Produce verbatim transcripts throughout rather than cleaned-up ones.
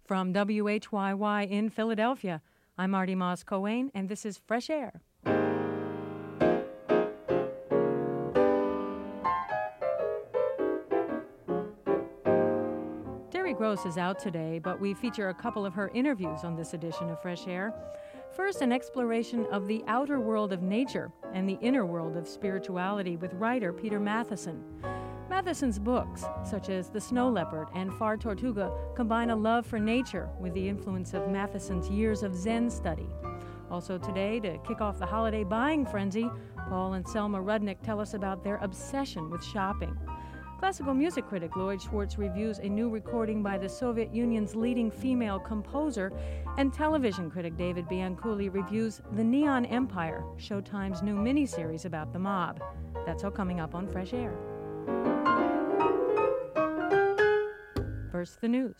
From W H Y Y in Philadelphia, I'm Marty Moss Coane, and this is Fresh Air. Terry Gross is out today, but we feature a couple of her interviews on this edition of Fresh Air. First, an exploration of the outer world of nature and the inner world of spirituality with writer Peter Matthiessen. Mathiessen's books, such as The Snow Leopard and Far Tortuga, combine a love for nature with the influence of Mathiessen's years of Zen study. Also today, to kick off the holiday buying frenzy, Paul and Selma Rudnick tell us about their obsession with shopping. Classical music critic Lloyd Schwartz reviews a new recording by the Soviet Union's leading female composer, and television critic David Bianculli reviews The Neon Empire, Showtime's new miniseries about the mob. That's all coming up on Fresh Air. First, the news.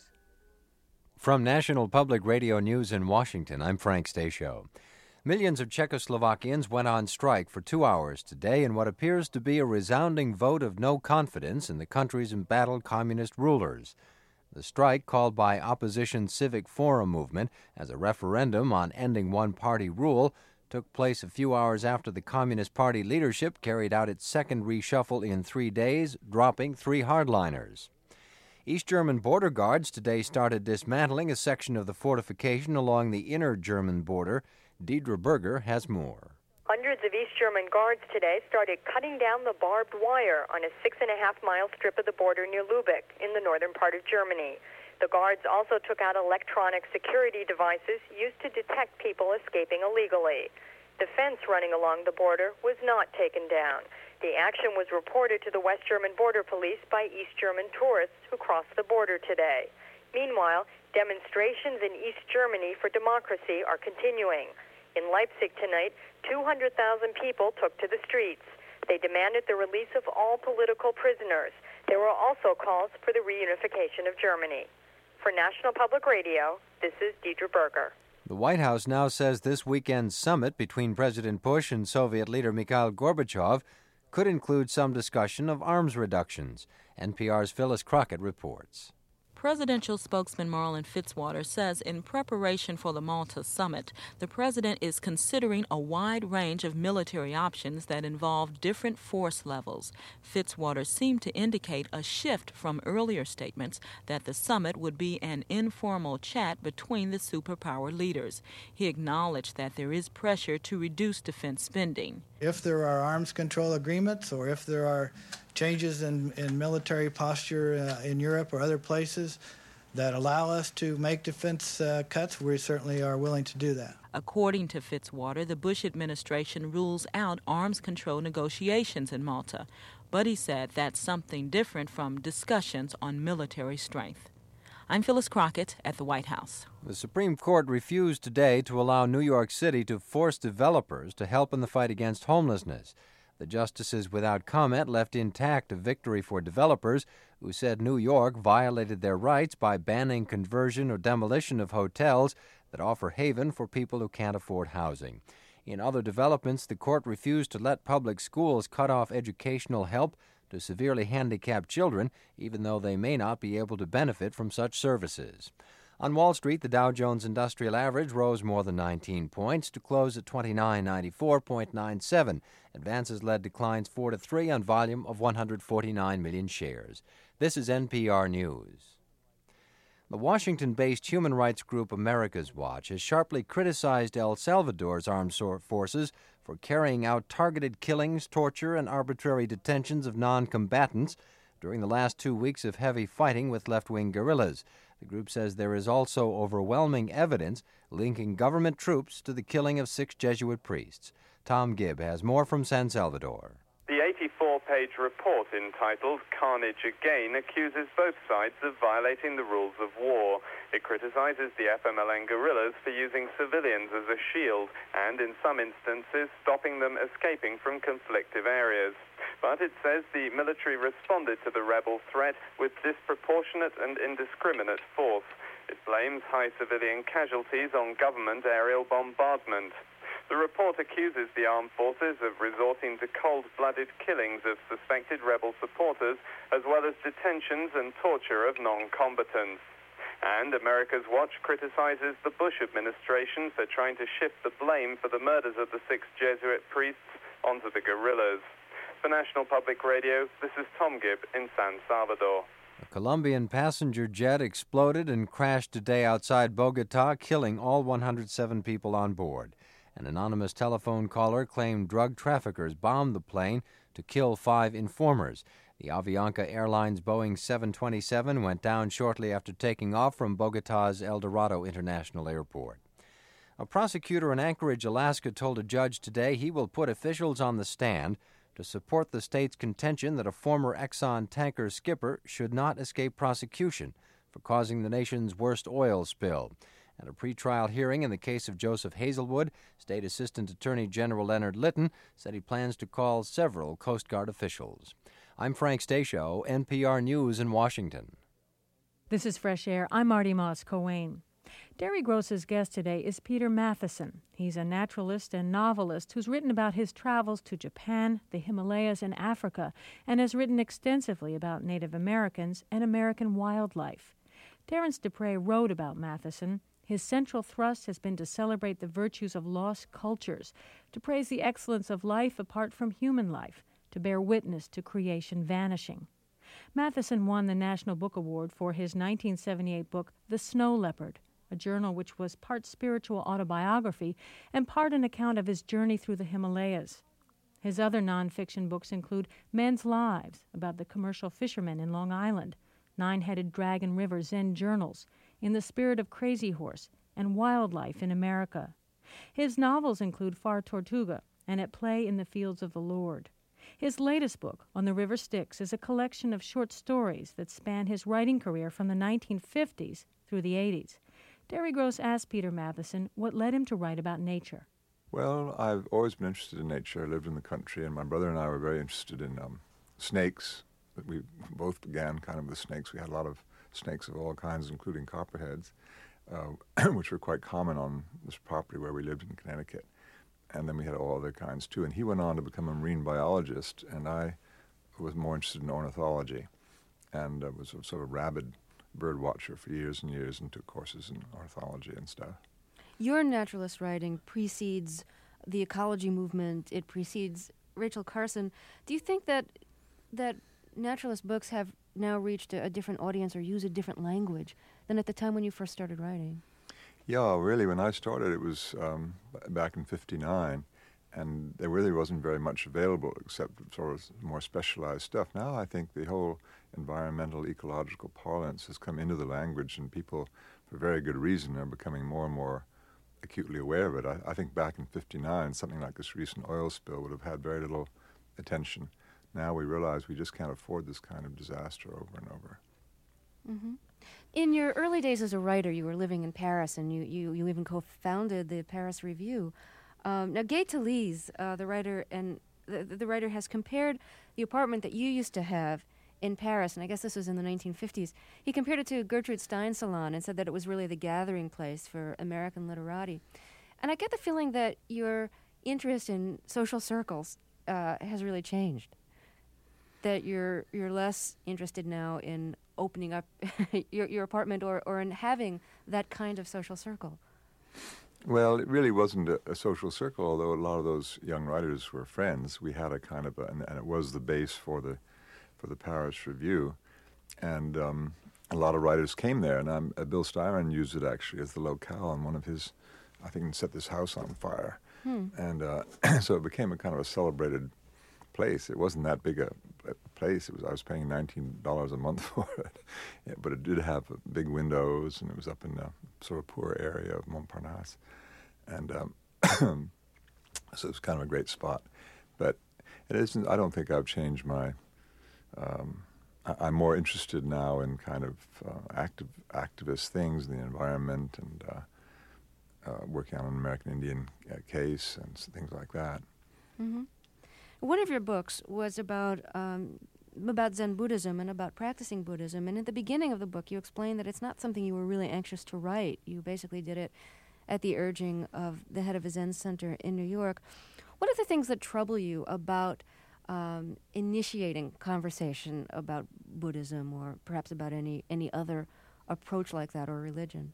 From National Public Radio News in Washington, I'm Frank Stasio. Millions of Czechoslovakians went on strike for two hours today in what appears to be a resounding vote of no confidence in the country's embattled communist rulers. The strike, called by opposition Civic Forum movement as a referendum on ending one-party rule, took place a few hours after the Communist Party leadership carried out its second reshuffle in three days, dropping three hardliners. East German border guards today started dismantling a section of the fortification along the inner German border. Deidre Berger has more. Hundreds of East German guards today started cutting down the barbed wire on a six and a half mile strip of the border near Lübeck in the northern part of Germany. The guards also took out electronic security devices used to detect people escaping illegally. The fence running along the border was not taken down. The action was reported to the West German Border Police by East German tourists who crossed the border today. Meanwhile, demonstrations in East Germany for democracy are continuing. In Leipzig tonight, two hundred thousand people took to the streets. They demanded the release of all political prisoners. There were also calls for the reunification of Germany. For National Public Radio, this is Deidre Berger. The White House now says this weekend's summit between President Bush and Soviet leader Mikhail Gorbachev could include some discussion of arms reductions. N P R's Phyllis Crockett reports. Presidential spokesman Marlin Fitzwater says in preparation for the Malta summit, the president is considering a wide range of military options that involve different force levels. Fitzwater seemed to indicate a shift from earlier statements that the summit would be an informal chat between the superpower leaders. He acknowledged that there is pressure to reduce defense spending. If there are arms control agreements or if there are changes in, in military posture uh, in Europe or other places that allow us to make defense uh, cuts, we certainly are willing to do that. According to Fitzwater, the Bush administration rules out arms control negotiations in Malta, but he said that's something different from discussions on military strength. I'm Phyllis Crockett at the White House. The Supreme Court refused today to allow New York City to force developers to help in the fight against homelessness. The justices without comment left intact a victory for developers who said New York violated their rights by banning conversion or demolition of hotels that offer haven for people who can't afford housing. In other developments, the court refused to let public schools cut off educational help to severely handicapped children, even though they may not be able to benefit from such services. On Wall Street, the Dow Jones Industrial Average rose more than nineteen points to close at twenty-nine ninety-four point nine seven. Advances led declines four to three on volume of one hundred forty-nine million shares. This is N P R News. The Washington-based human rights group America's Watch has sharply criticized El Salvador's armed forces for carrying out targeted killings, torture, and arbitrary detentions of non-combatants during the last two weeks of heavy fighting with left-wing guerrillas. The group says there is also overwhelming evidence linking government troops to the killing of six Jesuit priests. Tom Gibb has more from San Salvador. The eighty-four page report entitled Carnage Again accuses both sides of violating the rules of war. It criticizes the F M L N guerrillas for using civilians as a shield and, in some instances, stopping them escaping from conflictive areas. But it says the military responded to the rebel threat with disproportionate and indiscriminate force. It blames high civilian casualties on government aerial bombardment. The report accuses the armed forces of resorting to cold-blooded killings of suspected rebel supporters, as well as detentions and torture of non-combatants. And America's Watch criticizes the Bush administration for trying to shift the blame for the murders of the six Jesuit priests onto the guerrillas. For National Public Radio, this is Tom Gibb in San Salvador. A Colombian passenger jet exploded and crashed today outside Bogota, killing all one hundred seven people on board. An anonymous telephone caller claimed drug traffickers bombed the plane to kill five informers. The Avianca Airlines Boeing seven twenty-seven went down shortly after taking off from Bogota's El Dorado International Airport. A prosecutor in Anchorage, Alaska, told a judge today he will put officials on the stand to support the state's contention that a former Exxon tanker skipper should not escape prosecution for causing the nation's worst oil spill. At a pretrial hearing in the case of Joseph Hazelwood, State Assistant Attorney General Leonard Litton said he plans to call several Coast Guard officials. I'm Frank Stasio, N P R News in Washington. This is Fresh Air. I'm Marty Moss-Coane. Derry Gross's guest today is Peter Matthiessen. He's a naturalist and novelist who's written about his travels to Japan, the Himalayas, and Africa, and has written extensively about Native Americans and American wildlife. Terence Dupre wrote about Matthiessen. His central thrust has been to celebrate the virtues of lost cultures, to praise the excellence of life apart from human life, to bear witness to creation vanishing. Matthiessen won the National Book Award for his nineteen seventy-eight book, The Snow Leopard, a journal which was part spiritual autobiography and part an account of his journey through the Himalayas. His other nonfiction books include Men's Lives, about the commercial fishermen in Long Island, Nine-Headed Dragon River Zen Journals, In the Spirit of Crazy Horse, and Wildlife in America. His novels include Far Tortuga and At Play in the Fields of the Lord. His latest book, On the River Styx, is a collection of short stories that span his writing career from the nineteen fifties through the eighties. Derry Gross asked Peter Matthiessen what led him to write about nature. Well, I've always been interested in nature. I lived in the country, and my brother and I were very interested in um, snakes. We both began kind of with snakes. We had a lot of snakes of all kinds, including copperheads, uh, which were quite common on this property where we lived in Connecticut. And then we had all other kinds, too. And he went on to become a marine biologist, and I was more interested in ornithology and uh, was a sort of rabid bird watcher for years and years and took courses in ornithology and stuff. Your naturalist writing precedes the ecology movement. It precedes Rachel Carson. Do you think that that naturalist books have now reached a, a different audience or use a different language than at the time when you first started writing? Yeah, really, when I started, it was um, back in fifty-nine, and there really wasn't very much available except sort of more specialized stuff. Now I think the whole environmental, ecological parlance has come into the language, and people, for very good reason, are becoming more and more acutely aware of it. I, I think back in fifty-nine, something like this recent oil spill would have had very little attention. Now we realize we just can't afford this kind of disaster over and over. Mm-hmm. In your early days as a writer, you were living in Paris, and you, you, you even co-founded the Paris Review. Um, now, Gay Talese, uh, the writer, and the, the writer has compared the apartment that you used to have in Paris, and I guess this was in the nineteen fifties. He compared it to Gertrude Stein's salon and said that it was really the gathering place for American literati. And I get the feeling that your interest in social circles uh, has really changed. That you're you're less interested now in opening up your your apartment or, or in having that kind of social circle. Well, it really wasn't a, a social circle, although a lot of those young writers were friends. We had a kind of, a, and, and it was the base for the for the Paris Review, and um, a lot of writers came there. And um, uh, Bill Styron used it actually as the locale on one of his, I think, he set this house on fire, hmm. and uh, so it became a kind of a celebrated place. It wasn't that big a, a place. It was I was paying nineteen dollars a month for it, yeah, but it did have uh, big windows, and it was up in a sort of poor area of Montparnasse, and um, so it was kind of a great spot. But it isn't. I don't think I've changed my. Um, I, I'm more interested now in kind of uh, active activist things, the environment, and uh, uh, working on an American Indian uh, case and things like that. Mm-hmm. One of your books was about um, about Zen Buddhism and about practicing Buddhism. And at the beginning of the book, you explained that it's not something you were really anxious to write. You basically did it at the urging of the head of a Zen center in New York. What are the things that trouble you about um, initiating conversation about Buddhism or perhaps about any, any other approach like that or religion?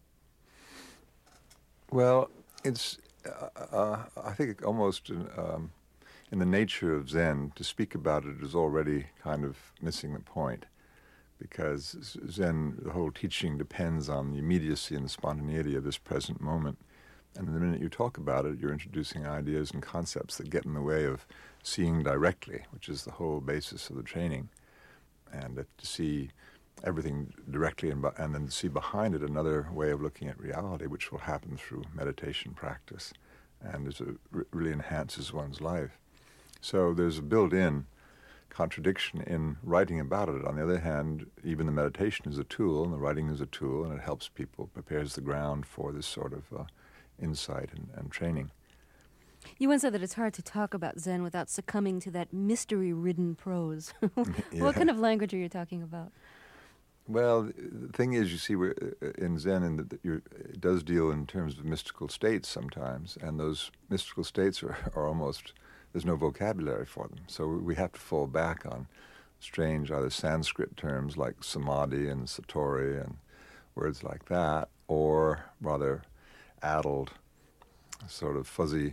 Well, it's, uh, uh, I think almost in, um, in the nature of Zen, to speak about it is already kind of missing the point, because Zen, the whole teaching depends on the immediacy and the spontaneity of this present moment. And the minute you talk about it, you're introducing ideas and concepts that get in the way of seeing directly, which is the whole basis of the training. And that to see everything directly and, and then to see behind it another way of looking at reality, which will happen through meditation practice, and is a, really enhances one's life. So there's a built-in contradiction in writing about it. On the other hand, even the meditation is a tool, and the writing is a tool, and it helps people, prepares the ground for this sort of uh, insight and, and training. You once said that it's hard to talk about Zen without succumbing to that mystery-ridden prose. Yeah. What kind of language are you talking about? Well, the thing is, you see, we're, in Zen, and that you're, it does deal in terms of mystical states sometimes, and those mystical states are, are almost, there's no vocabulary for them. So we have to fall back on strange either Sanskrit terms like samadhi and satori and words like that, or rather addled, sort of fuzzy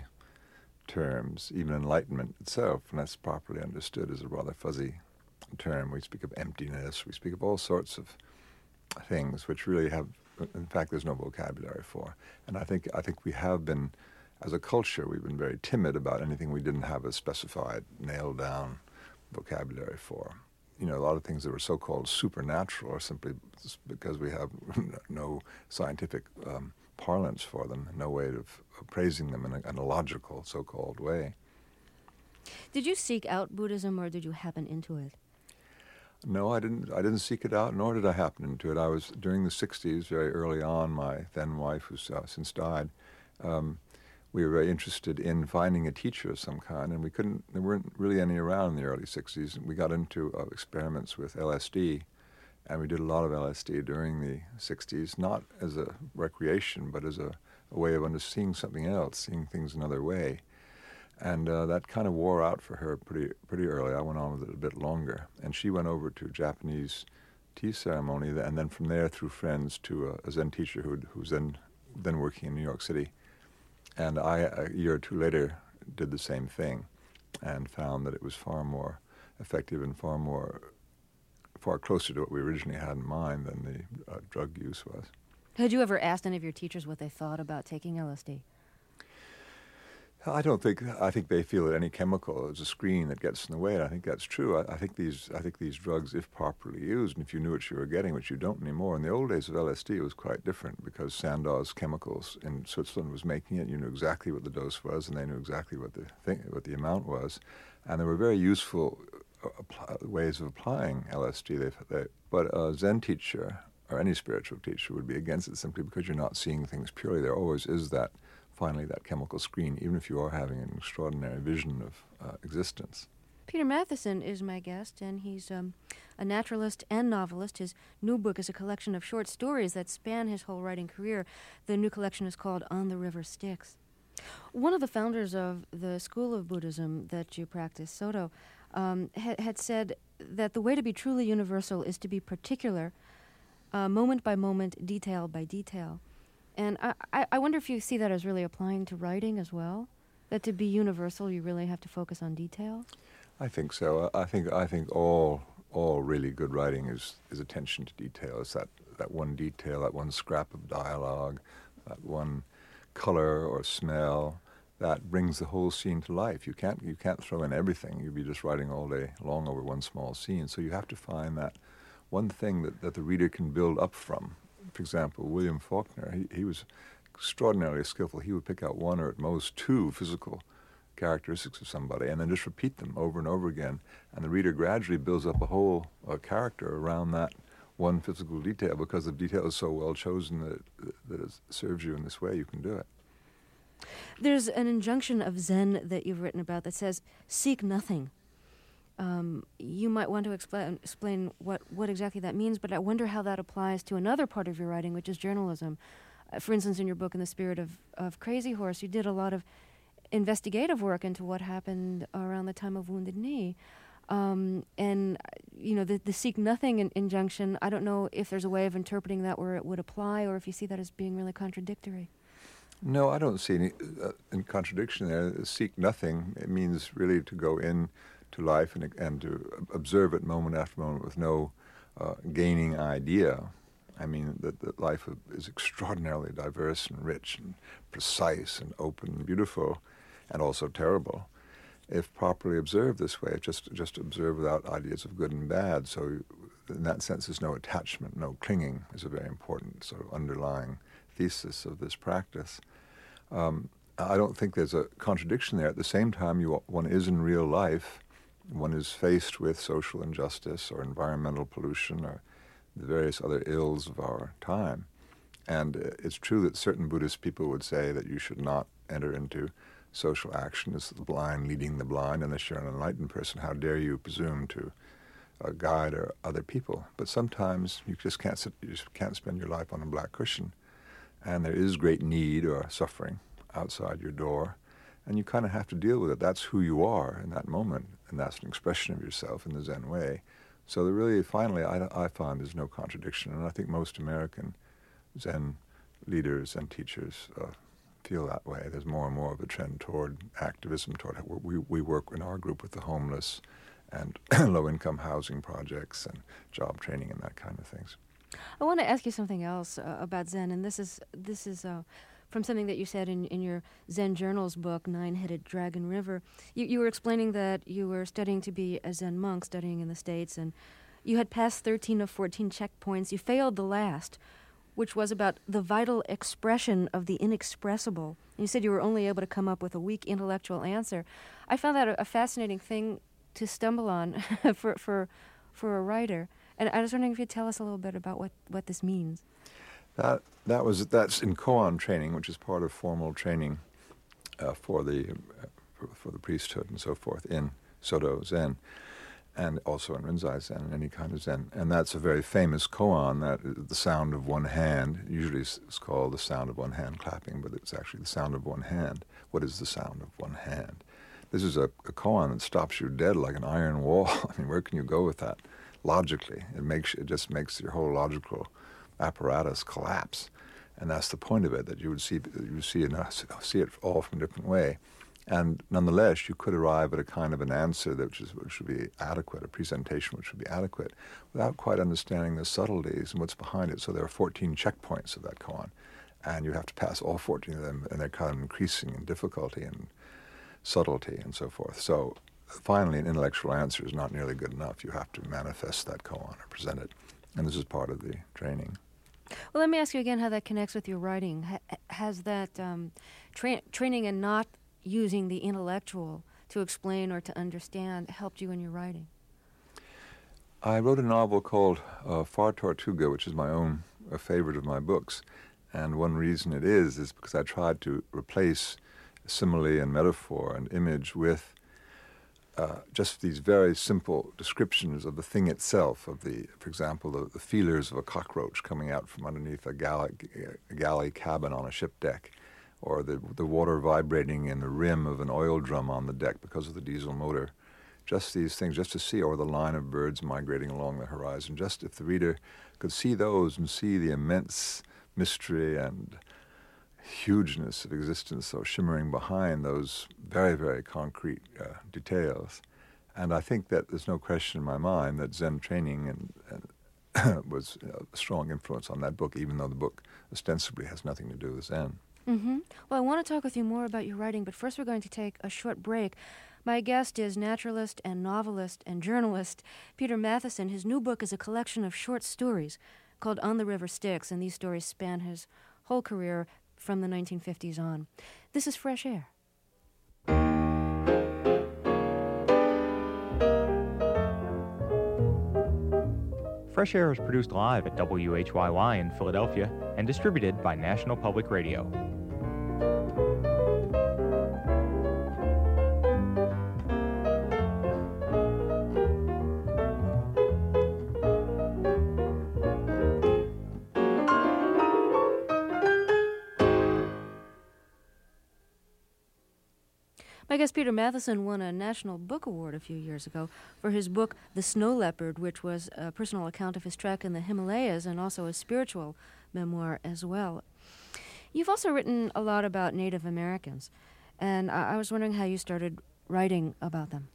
terms. Even enlightenment itself, when that's properly understood, is a rather fuzzy term. We speak of emptiness, we speak of all sorts of things which really have, in fact, there's no vocabulary for. And I think I think we have been, as a culture, we've been very timid about anything we didn't have a specified, nailed down vocabulary for. You know, a lot of things that were so-called supernatural are simply because we have no scientific um, parlance for them, no way of, of praising them in a, in a logical, so-called way. Did you seek out Buddhism, or did you happen into it? No, I didn't. I didn't seek it out, nor did I happen into it. I was during the sixties, very early on. My then wife, who's uh, since died, um, we were very interested in finding a teacher of some kind, and we couldn't. There weren't really any around in the early sixties. And we got into uh, experiments with L S D, and we did a lot of L S D during the sixties, not as a recreation, but as a, a way of under seeing something else, seeing things another way. And uh, that kind of wore out for her pretty pretty early. I went on with it a bit longer. And she went over to a Japanese tea ceremony, and then from there, through friends, to a, a Zen teacher who who's then, then working in New York City. And I, a year or two later, did the same thing and found that it was far more effective and far more, far closer to what we originally had in mind than the uh, drug use was. Had you ever asked any of your teachers what they thought about taking L S D? I don't think. I think they feel that any chemical is a screen that gets in the way, and I think that's true. I, I think these. I think these drugs, if properly used, and if you knew what you were getting, which you don't anymore. In the old days of L S D, it was quite different because Sandoz Chemicals in Switzerland was making it. You knew exactly what the dose was, and they knew exactly what the thing, what the amount was, and there were very useful uh, apply, ways of applying L S D. They, they, but a Zen teacher or any spiritual teacher would be against it simply because you're not seeing things purely. There always is that. Finally, that chemical screen, even if you are having an extraordinary vision of uh, existence. Peter Matthiessen is my guest, and he's um, a naturalist and novelist. His new book is a collection of short stories that span his whole writing career. The new collection is called On the River Styx. One of the founders of the school of Buddhism that you practice, Soto, um, ha- had said that the way to be truly universal is to be particular, uh, moment by moment, detail by detail. And I, I wonder if you see that as really applying to writing as well, that to be universal, you really have to focus on detail? I think so. I think I think all all really good writing is, is attention to detail. It's that, that one detail, that one scrap of dialogue, that one color or smell that brings the whole scene to life. You can't you can't throw in everything. You'd be just writing all day long over one small scene. So you have to find that one thing that, that the reader can build up from. For example, William Faulkner, he, he was extraordinarily skillful. He would pick out one or at most two physical characteristics of somebody and then just repeat them over and over again. And the reader gradually builds up a whole uh, character around that one physical detail because the detail is so well chosen that it, that it serves you in this way. You can do it. There's an injunction of Zen that you've written about that says, seek nothing. Um, you might want to explain explain what, what exactly that means, but I wonder how that applies to another part of your writing, which is journalism. Uh, for instance, in your book, In the Spirit of, of Crazy Horse, you did a lot of investigative work into what happened around the time of Wounded Knee. Um, and, you know, the, the seek nothing in, injunction, I don't know if there's a way of interpreting that where it would apply, or if you see that as being really contradictory. No, I don't see any uh, in contradiction there. Seek nothing, it means really to go in to life and, and to observe it moment after moment with no uh, gaining idea. I mean, that, that life is extraordinarily diverse and rich and precise and open and beautiful and also terrible, if properly observed this way, just just observe without ideas of good and bad. So in that sense, there's no attachment, no clinging is a very important sort of underlying thesis of this practice. Um, I don't think there's a contradiction there. At the same time, you, one is in real life, one is faced with social injustice or environmental pollution or the various other ills of our time. And it's true that certain Buddhist people would say that you should not enter into social action as the blind leading the blind, unless you're an enlightened person. How dare you presume to uh, guide or other people? But sometimes you just can't sit, you just can't spend your life on a black cushion, and there is great need or suffering outside your door, and you kind of have to deal with it. That's who you are in that moment, and that's an expression of yourself in the Zen way. So there really, finally, I, I find there's no contradiction, and I think most American Zen leaders and teachers uh, feel that way. There's more and more of a trend toward activism, toward we, we work in our group with the homeless and low-income housing projects and job training and that kind of things. I want to ask you something else uh, about Zen, and this is this is uh, from something that you said in, in your Zen Journals book, Nine-Headed Dragon River. You, you were explaining that you were studying to be a Zen monk, studying in the States, and you had passed thirteen of fourteen checkpoints. You failed the last, which was about the vital expression of the inexpressible. And you said you were only able to come up with a weak intellectual answer. I found that a, a fascinating thing to stumble on for, for, for a writer. And I was wondering if you'd tell us a little bit about what, what this means. That that was that's in koan training, which is part of formal training uh, for the uh, for, for the priesthood and so forth in Soto Zen, and also in Rinzai Zen and any kind of Zen. And that's a very famous koan, that is the sound of one hand. Usually it's called the sound of one hand clapping, but it's actually the sound of one hand. What is the sound of one hand? This is a, a koan that stops you dead like an iron wall. I mean, where can you go with that? Logically, it makes it just makes your whole logical apparatus collapse, and that's the point of it. That you would see you would see it see it all from a different way, and nonetheless, you could arrive at a kind of an answer that which is which would be adequate, a presentation which would be adequate, without quite understanding the subtleties and what's behind it. So there are fourteen checkpoints of that koan, and you have to pass all fourteen of them, and they're kind of increasing in difficulty and subtlety and so forth. So finally, an intellectual answer is not nearly good enough. You have to manifest that koan or present it. And this is part of the training. Well, let me ask you again how that connects with your writing. Ha- has that um, tra- training and not using the intellectual to explain or to understand helped you in your writing? I wrote a novel called uh, Far Tortuga, which is my own a favorite of my books. And one reason it is is because I tried to replace simile and metaphor and image with Uh, just these very simple descriptions of the thing itself, of the, for example, the, the feelers of a cockroach coming out from underneath a galley, a galley cabin on a ship deck, or the, the water vibrating in the rim of an oil drum on the deck because of the diesel motor. Just these things, just to see, or the line of birds migrating along the horizon. Just if the reader could see those and see the immense mystery and hugeness of existence so shimmering behind those very, very concrete uh, details. And I think that there's no question in my mind that Zen training and, and was a strong influence on that book, even though the book ostensibly has nothing to do with Zen. Mm-hmm. Well, I want to talk with you more about your writing, but first we're going to take a short break. My guest is naturalist and novelist and journalist Peter Matthiessen. His new book is a collection of short stories called On the River Styx, and these stories span his whole career from the nineteen fifties on. This is Fresh Air. Fresh Air is produced live at W H Y Y in Philadelphia and distributed by National Public Radio. My guest Peter Matthiessen won a National Book Award a few years ago for his book The Snow Leopard, which was a personal account of his trek in the Himalayas and also a spiritual memoir as well. You've also written a lot about Native Americans, and I, I was wondering how you started writing about them.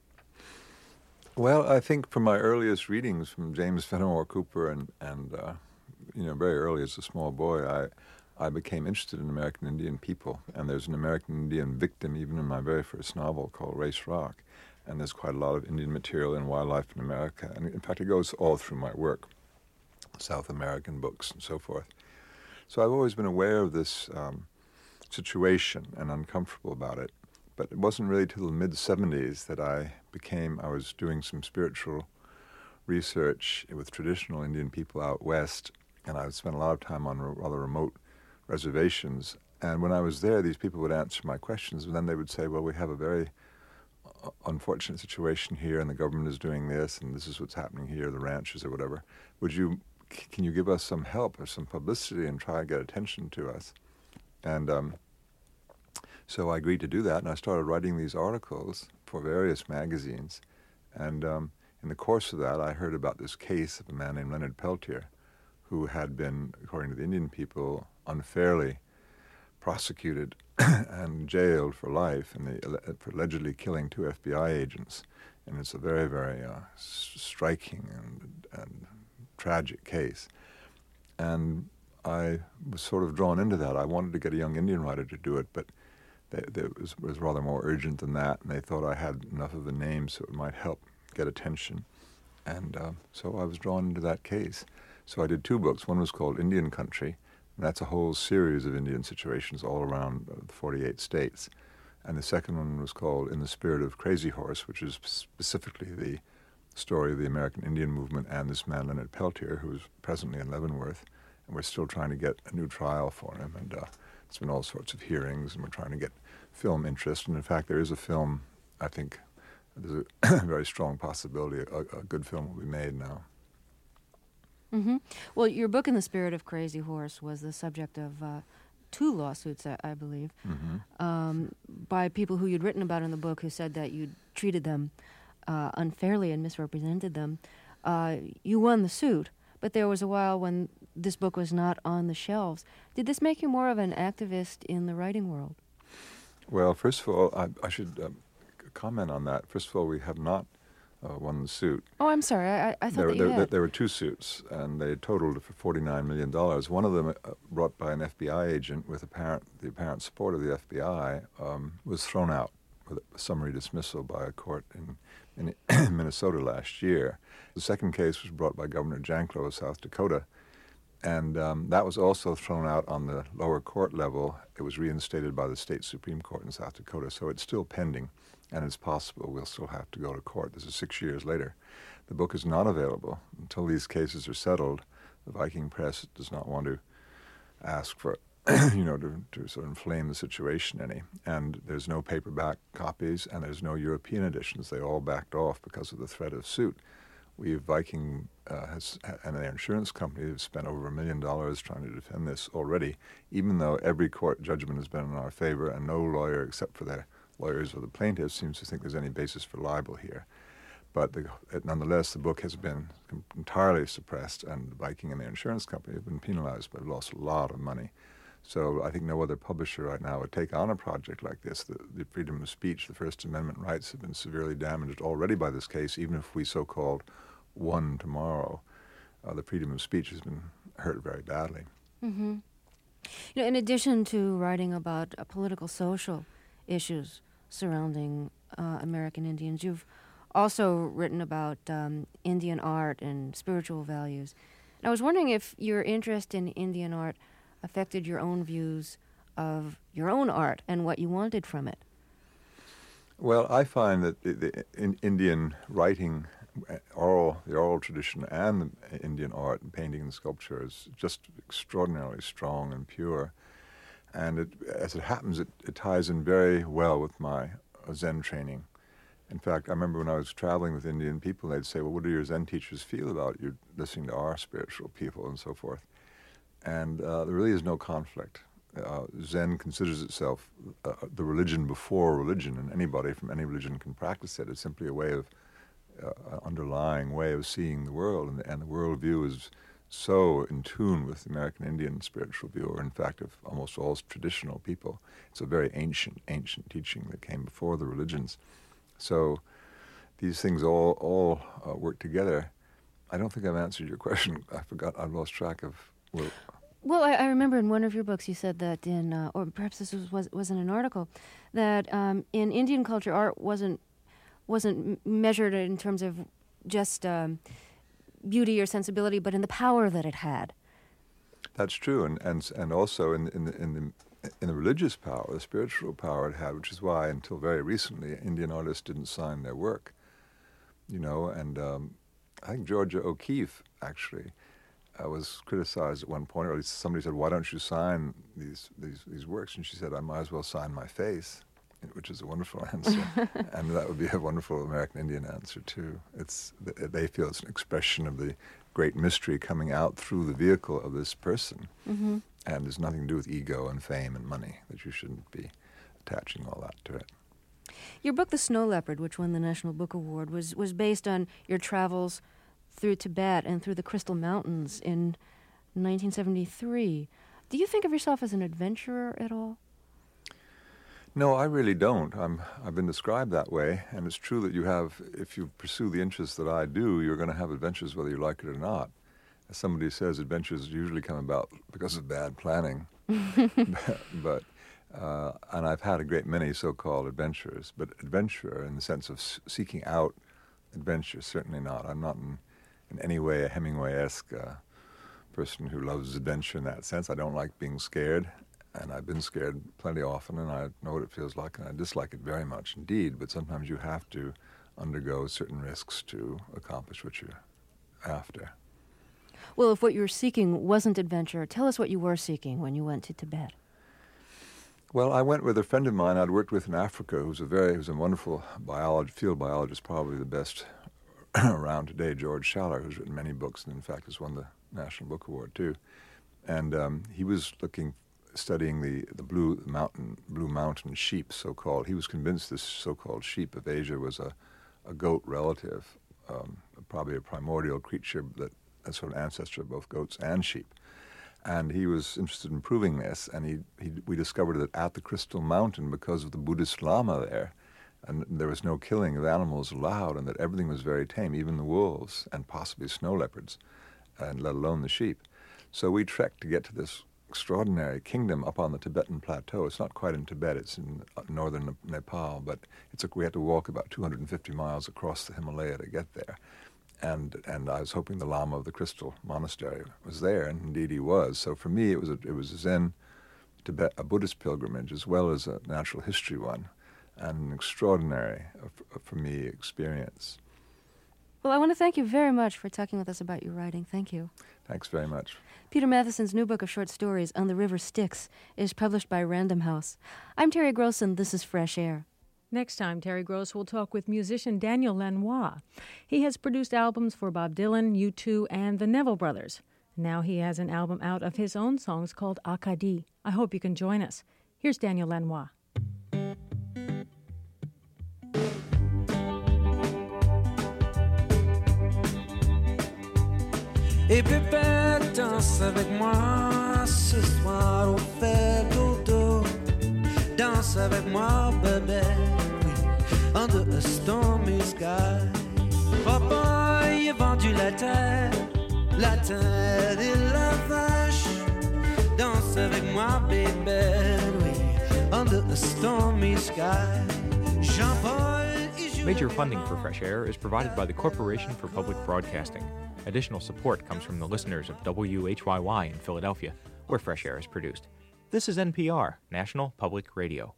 Well, I think from my earliest readings from James Fenimore Cooper and, and uh, you know, very early as a small boy, I I became interested in American Indian people. And there's an American Indian victim even in my very first novel called Race Rock. And there's quite a lot of Indian material in wildlife in America. And in fact, it goes all through my work, South American books and so forth. So I've always been aware of this um, situation and uncomfortable about it. But it wasn't really till the mid-seventies that I became, I was doing some spiritual research with traditional Indian people out west, and I would spend a lot of time on rather remote reservations. And when I was there, these people would answer my questions, and then they would say, well, we have a very unfortunate situation here, and the government is doing this, and this is what's happening here, the ranchers or whatever. Would you, can you give us some help or some publicity and try to get attention to us? And um, so I agreed to do that, and I started writing these articles for various magazines. And um, in the course of that, I heard about this case of a man named Leonard Peltier, who had been, according to the Indian people, unfairly prosecuted and jailed for life and the, for allegedly killing two F B I agents. And it's a very, very uh, striking and, and tragic case. And I was sort of drawn into that. I wanted to get a young Indian writer to do it, but they, they, it was, was rather more urgent than that, and they thought I had enough of a name so it might help get attention. And uh, so I was drawn into that case. So I did two books. One was called Indian Country, and that's a whole series of Indian situations all around uh, the forty-eight states. And the second one was called In the Spirit of Crazy Horse, which is specifically the story of the American Indian movement and this man, Leonard Peltier, who is presently in Leavenworth. And we're still trying to get a new trial for him. And uh, it's been all sorts of hearings, and we're trying to get film interest. And in fact, there is a film, I think, there's a very strong possibility a, a good film will be made now. Mm-hmm. Well, your book, In the Spirit of Crazy Horse, was the subject of uh, two lawsuits, I, I believe, mm-hmm. um, by people who you'd written about in the book who said that you'd treated them uh, unfairly and misrepresented them. Uh, you won the suit, but there was a while when this book was not on the shelves. Did this make you more of an activist in the writing world? Well, first of all, I, I should um, comment on that. First of all, we have not Uh, won the suit. Oh, I'm sorry. I, I thought there, that you there, had. There were two suits, and they totaled for forty-nine million dollars. One of them, uh, brought by an F B I agent with apparent, the apparent support of the F B I, um, was thrown out with a summary dismissal by a court in, in Minnesota last year. The second case was brought by Governor Janklow of South Dakota, and um, that was also thrown out on the lower court level. It was reinstated by the state Supreme Court in South Dakota, so it's still pending. And it's possible we'll still have to go to court. This is six years later. The book is not available until these cases are settled. The Viking Press does not want to ask for, you know, to, to sort of inflame the situation any. And there's no paperback copies, and there's no European editions. They all backed off because of the threat of suit. We, Viking uh, has, and their insurance company have spent over a million dollars trying to defend this already, even though every court judgment has been in our favor, and no lawyer except for their lawyers or the plaintiffs seems to think there's any basis for libel here. But the, it, nonetheless, the book has been entirely suppressed, and Viking and their insurance company have been penalized, but lost a lot of money. So I think no other publisher right now would take on a project like this. The, the freedom of speech, the First Amendment rights have been severely damaged already by this case, even if we so-called won tomorrow. Uh, the freedom of speech has been hurt very badly. Mm-hmm. You know, in addition to writing about uh, political, social issues surrounding uh, American Indians, you've also written about um, Indian art and spiritual values. And I was wondering if your interest in Indian art affected your own views of your own art and what you wanted from it. Well, I find that the, the in Indian writing, oral, the oral tradition, and the Indian art and painting and sculpture is just extraordinarily strong and pure. And it, as it happens, it, it ties in very well with my Zen training. In fact, I remember when I was traveling with Indian people, they'd say, well, what do your Zen teachers feel about you listening to our spiritual people and so forth? And uh, there really is no conflict. Uh, Zen considers itself uh, the religion before religion, and anybody from any religion can practice it. It's simply a way of, uh, an underlying way of seeing the world, and the, and the worldview is so in tune with the American Indian spiritual view, or in fact of almost all traditional people. It's a very ancient, ancient teaching that came before the religions. So these things all, all uh, work together. I don't think I've answered your question. I forgot, I've lost track of... Well, well I, I remember in one of your books you said that in, uh, or perhaps this was, was, was in an article, that um, in Indian culture art wasn't, wasn't measured in terms of just... Um, beauty or sensibility, but in the power that it had. That's true, and and and also in in the, in the in the religious power, the spiritual power it had, which is why until very recently Indian artists didn't sign their work. You know, and um, I think Georgia O'Keeffe actually uh, was criticized at one point, or at least somebody said, "Why don't you sign these these these works?" And she said, "I might as well sign my face," which is a wonderful answer, and that would be a wonderful American Indian answer too. It's they feel it's an expression of the great mystery coming out through the vehicle of this person, mm-hmm. and there's nothing to do with ego and fame and money, that you shouldn't be attaching all that to it. Your book, The Snow Leopard, which won the National Book Award, was was based on your travels through Tibet and through the Crystal Mountains in nineteen seventy-three. Do you think of yourself as an adventurer at all? No, I really don't. I'm, I've been described that way, and it's true that you have, if you pursue the interests that I do, you're going to have adventures whether you like it or not. As somebody says, adventures usually come about because of bad planning. but, but uh, and I've had a great many so-called adventures, but adventurer in the sense of s- seeking out adventure, certainly not. I'm not in, in any way a Hemingway-esque uh, person who loves adventure in that sense. I don't like being scared. And I've been scared plenty often, and I know what it feels like, and I dislike it very much indeed. But sometimes you have to undergo certain risks to accomplish what you're after. Well, if what you were seeking wasn't adventure, tell us what you were seeking when you went to Tibet. Well, I went with a friend of mine I'd worked with in Africa, who's a very, who's a wonderful biologist, field biologist, probably the best around today, George Schaller, who's written many books, and in fact has won the National Book Award too. And um, he was looking. studying the, the blue mountain blue mountain sheep, so-called. He was convinced this so-called sheep of Asia was a, a goat relative, um, probably a primordial creature that a sort of ancestor of both goats and sheep. And he was interested in proving this, and he, he we discovered that at the Crystal Mountain, because of the Buddhist Lama there, and there was no killing of animals allowed, and that everything was very tame, even the wolves and possibly snow leopards, and let alone the sheep. So we trekked to get to this extraordinary kingdom up on the Tibetan plateau. It's not quite in Tibet, it's in northern Nepal, but it's a, we had to walk about two hundred fifty miles across the Himalaya to get there. And and I was hoping the Lama of the Crystal Monastery was there, and indeed he was. So for me, it was a, it was a Zen Tibet, a Buddhist pilgrimage, as well as a natural history one, and an extraordinary, uh, for me, experience. Well, I want to thank you very much for talking with us about your writing. Thank you. Thanks very much. Peter Matheson's new book of short stories, On the River Styx, is published by Random House. I'm Terry Gross, and this is Fresh Air. Next time, Terry Gross will talk with musician Daniel Lanois. He has produced albums for Bob Dylan, U two, and the Neville Brothers. Now he has an album out of his own songs called Acadie. I hope you can join us. Here's Daniel Lanois. Et Pépette, danse avec moi ce soir au fait dodo. Danse avec moi, bébé, under a stormy sky. Papa y a vendu la terre, la terre et la vache. Danse avec moi, bébé, oui, under a stormy sky. Jean-Paul. Major funding for Fresh Air is provided by the Corporation for Public Broadcasting. Additional support comes from the listeners of W H Y Y in Philadelphia, where Fresh Air is produced. This is N P R, National Public Radio.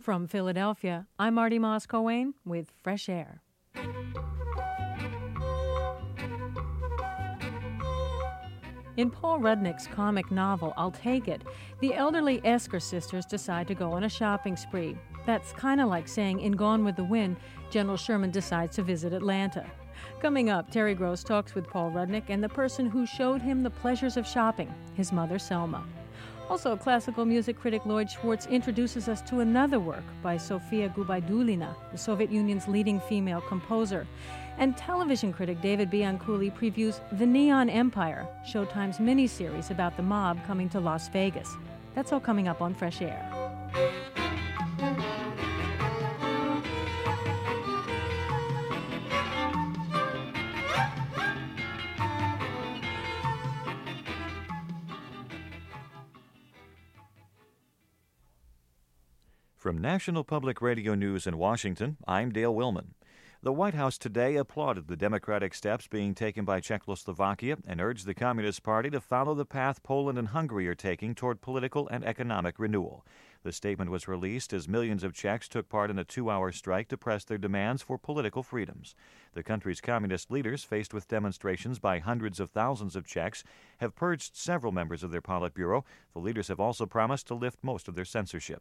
From Philadelphia, I'm Marty Moss-Coane with Fresh Air. In Paul Rudnick's comic novel, I'll Take It, the elderly Esker sisters decide to go on a shopping spree. That's kind of like saying in Gone with the Wind, General Sherman decides to visit Atlanta. Coming up, Terry Gross talks with Paul Rudnick and the person who showed him the pleasures of shopping, his mother Selma. Also, classical music critic Lloyd Schwartz introduces us to another work by Sofia Gubaidulina, the Soviet Union's leading female composer. And television critic David Bianculli previews The Neon Empire, Showtime's miniseries about the mob coming to Las Vegas. That's all coming up on Fresh Air. From National Public Radio News in Washington, I'm Dale Willman. The White House today applauded the democratic steps being taken by Czechoslovakia and urged the Communist Party to follow the path Poland and Hungary are taking toward political and economic renewal. The statement was released as millions of Czechs took part in a two-hour strike to press their demands for political freedoms. The country's communist leaders, faced with demonstrations by hundreds of thousands of Czechs, have purged several members of their Politburo. The leaders have also promised to lift most of their censorship.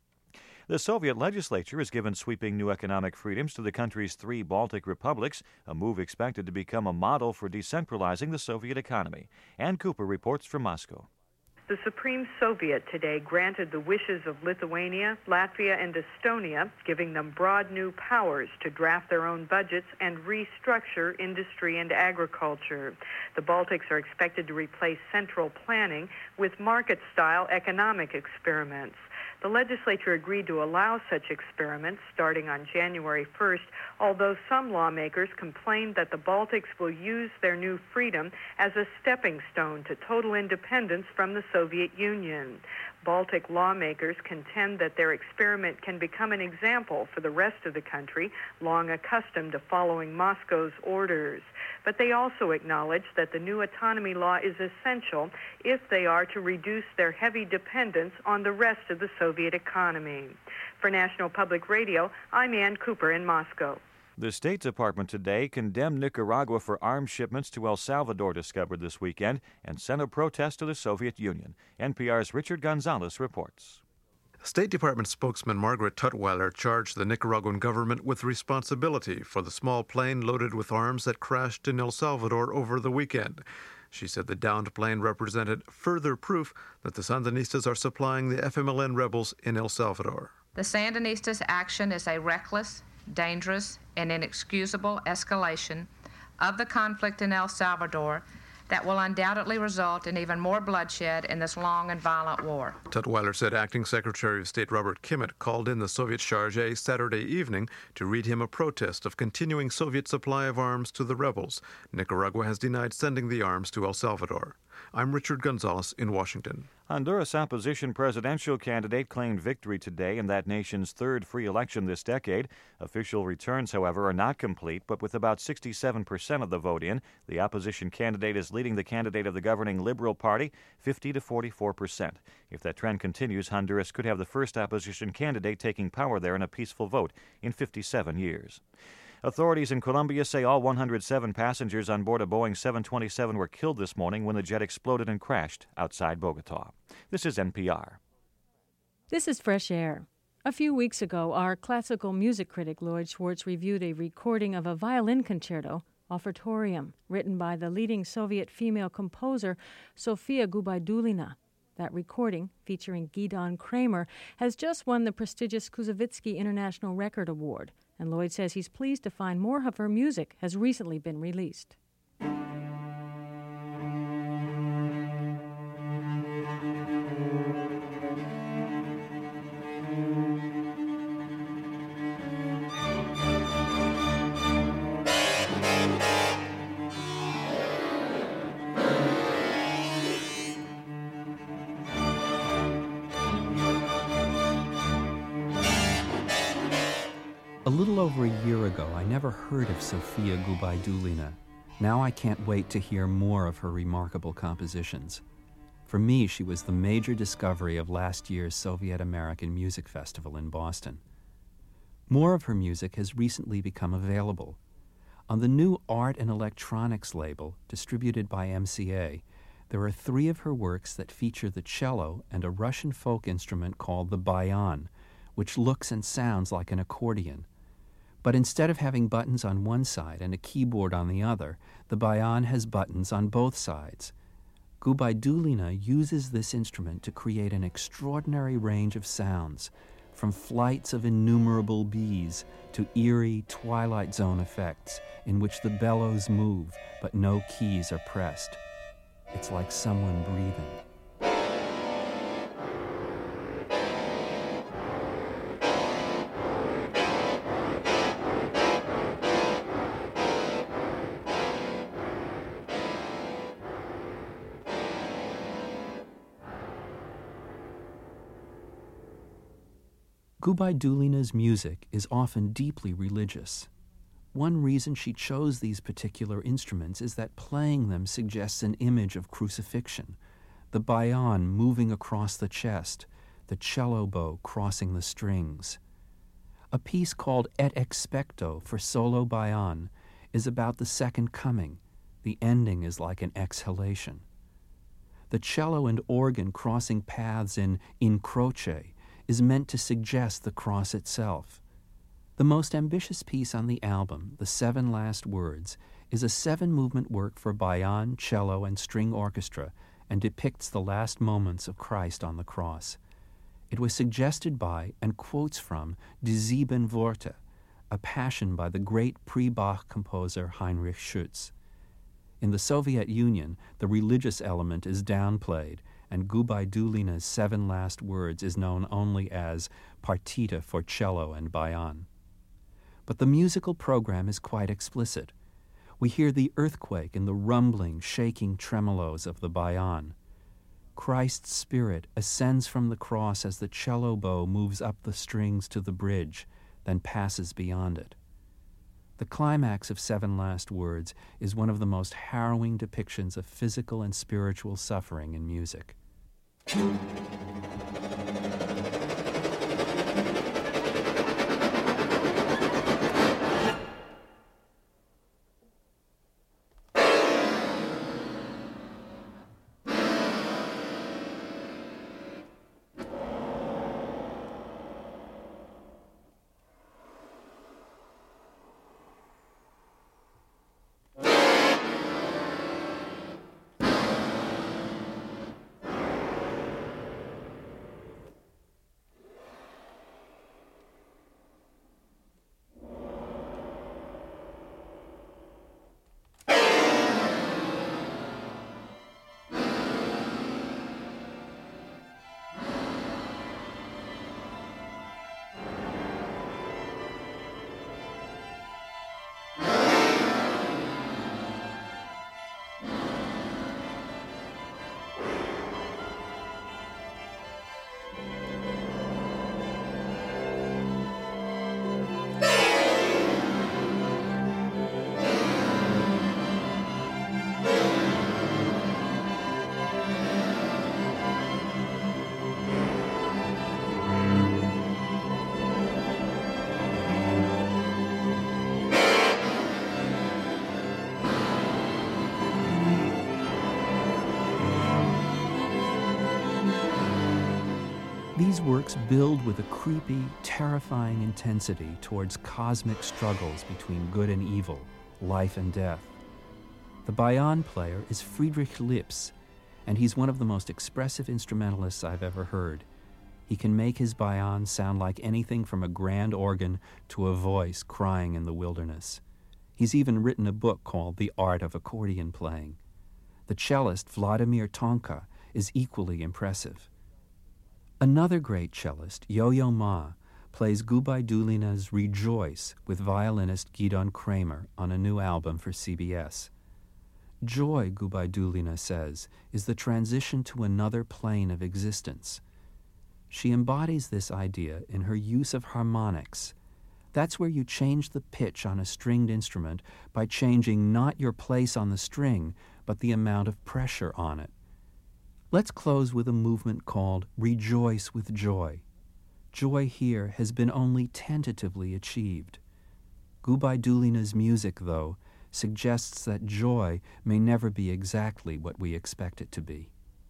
The Soviet legislature has given sweeping new economic freedoms to the country's three Baltic republics, a move expected to become a model for decentralizing the Soviet economy. Ann Cooper reports from Moscow. The Supreme Soviet today granted the wishes of Lithuania, Latvia, and Estonia, giving them broad new powers to draft their own budgets and restructure industry and agriculture. The Baltics are expected to replace central planning with market-style economic experiments. The legislature agreed to allow such experiments starting on January first, although some lawmakers complained that the Baltics will use their new freedom as a stepping stone to total independence from the Soviet Union. Baltic lawmakers contend that their experiment can become an example for the rest of the country, long accustomed to following Moscow's orders. But they also acknowledge that the new autonomy law is essential if they are to reduce their heavy dependence on the rest of the Soviet economy. For National Public Radio, I'm Ann Cooper in Moscow. The State Department today condemned Nicaragua for arms shipments to El Salvador discovered this weekend and sent a protest to the Soviet Union. N P R's Richard Gonzalez reports. State Department spokesman Margaret Tutwiler charged the Nicaraguan government with responsibility for the small plane loaded with arms that crashed in El Salvador over the weekend. She said the downed plane represented further proof that the Sandinistas are supplying the F M L N rebels in El Salvador. The Sandinistas' action is a reckless, dangerous, and inexcusable escalation of the conflict in El Salvador that will undoubtedly result in even more bloodshed in this long and violent war. Tutwiler said Acting Secretary of State Robert Kimmett called in the Soviet charge Saturday evening to read him a protest of continuing Soviet supply of arms to the rebels. Nicaragua has denied sending the arms to El Salvador. I'm Richard Gonzalez in Washington. Honduras opposition presidential candidate claimed victory today in that nation's third free election this decade. Official returns, however, are not complete, but with about sixty-seven percent of the vote in, the opposition candidate is leading the candidate of the governing Liberal Party fifty to forty-four percent. If that trend continues, Honduras could have the first opposition candidate taking power there in a peaceful vote in fifty-seven years. Authorities in Colombia say all one hundred seven passengers on board a Boeing seven twenty-seven were killed this morning when the jet exploded and crashed outside Bogota. This is N P R. This is Fresh Air. A few weeks ago, our classical music critic Lloyd Schwartz reviewed a recording of a violin concerto, Offertorium, written by the leading Soviet female composer Sofia Gubaidulina. That recording, featuring Gidon Kramer, has just won the prestigious Kuzovitsky International Record Award, and Lloyd says he's pleased to find more of her music has recently been released. A little over a year ago, I never heard of Sofia Gubaidulina. Now I can't wait to hear more of her remarkable compositions. For me, she was the major discovery of last year's Soviet-American Music Festival in Boston. More of her music has recently become available. On the new Art and Electronics label, distributed by M C A, there are three of her works that feature the cello and a Russian folk instrument called the bayan, which looks and sounds like an accordion. But instead of having buttons on one side and a keyboard on the other, the bayan has buttons on both sides. Gubaidulina uses this instrument to create an extraordinary range of sounds, from flights of innumerable bees to eerie Twilight Zone effects in which the bellows move but no keys are pressed. It's like someone breathing. Gubaidulina's music is often deeply religious. One reason she chose these particular instruments is that playing them suggests an image of crucifixion, the bayan moving across the chest, the cello bow crossing the strings. A piece called Et Expecto for solo bayan is about the second coming. The ending is like an exhalation. The cello and organ crossing paths in In Croce is meant to suggest the cross itself. The most ambitious piece on the album, The Seven Last Words, is a seven-movement work for bayan, cello, and string orchestra and depicts the last moments of Christ on the cross. It was suggested by and quotes from Die Sieben Worte, a passion by the great pre-Bach composer Heinrich Schütz. In the Soviet Union, the religious element is downplayed, and Gubaidulina's Seven Last Words is known only as Partita for cello and bayan. But the musical program is quite explicit. We hear the earthquake in the rumbling, shaking tremolos of the bayan. Christ's spirit ascends from the cross as the cello bow moves up the strings to the bridge, then passes beyond it. The climax of Seven Last Words is one of the most harrowing depictions of physical and spiritual suffering in music. These works build with a creepy, terrifying intensity towards cosmic struggles between good and evil, life and death. The bayan player is Friedrich Lips, and he's one of the most expressive instrumentalists I've ever heard. He can make his bayan sound like anything from a grand organ to a voice crying in the wilderness. He's even written a book called The Art of Accordion Playing. The cellist Vladimir Tonka is equally impressive. Another great cellist, Yo-Yo Ma, plays Gubaidulina's Rejoice with violinist Gidon Kramer on a new album for C B S. Joy, Gubaidulina says, is the transition to another plane of existence. She embodies this idea in her use of harmonics. That's where you change the pitch on a stringed instrument by changing not your place on the string, but the amount of pressure on it. Let's close with a movement called Rejoice with Joy. Joy here has been only tentatively achieved. Gubaidulina's music, though, suggests that joy may never be exactly what we expect it to be.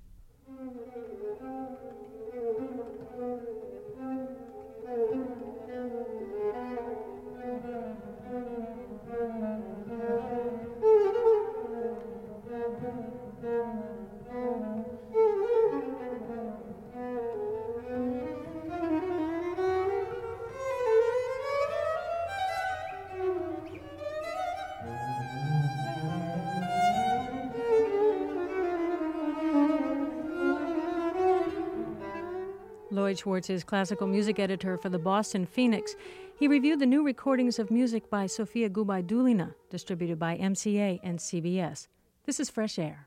Lloyd Schwartz is classical music editor for the Boston Phoenix. He reviewed the new recordings of music by Sofia Gubaidulina, distributed by M C A and C B S. This is Fresh Air.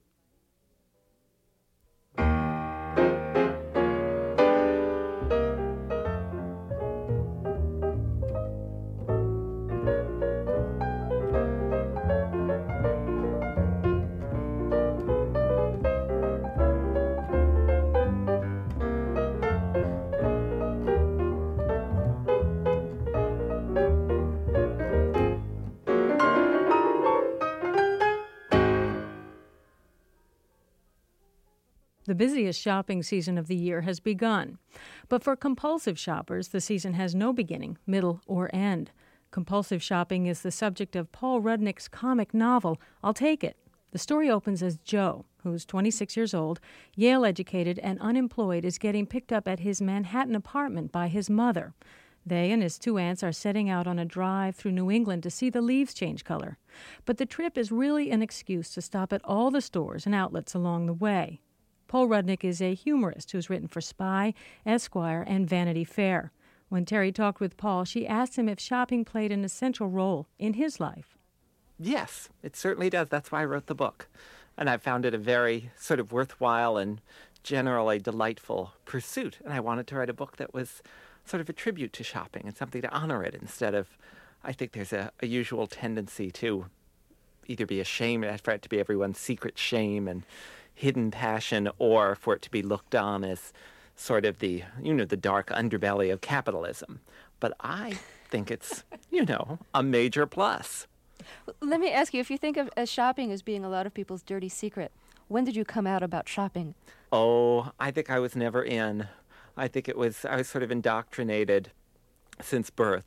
The busiest shopping season of the year has begun. But for compulsive shoppers, the season has no beginning, middle, or end. Compulsive shopping is the subject of Paul Rudnick's comic novel, I'll Take It. The story opens as Joe, who's twenty-six years old, Yale-educated and unemployed, is getting picked up at his Manhattan apartment by his mother. They and his two aunts are setting out on a drive through New England to see the leaves change color. But the trip is really an excuse to stop at all the stores and outlets along the way. Paul Rudnick is a humorist who's written for Spy, Esquire, and Vanity Fair. When Terry talked with Paul, she asked him if shopping played an essential role in his life. Yes, it certainly does. That's why I wrote the book. And I found it a very sort of worthwhile and generally delightful pursuit. And I wanted to write a book that was sort of a tribute to shopping and something to honor it instead of, I think there's a, a usual tendency to either be ashamed, for it to be everyone's secret shame and hidden passion, or for it to be looked on as sort of the, you know, the dark underbelly of capitalism. But I think it's, you know, a major plus. Let me ask you, if you think of as shopping as being a lot of people's dirty secret, when did you come out about shopping? Oh, I think I was never in. I think it was, I was sort of indoctrinated since birth.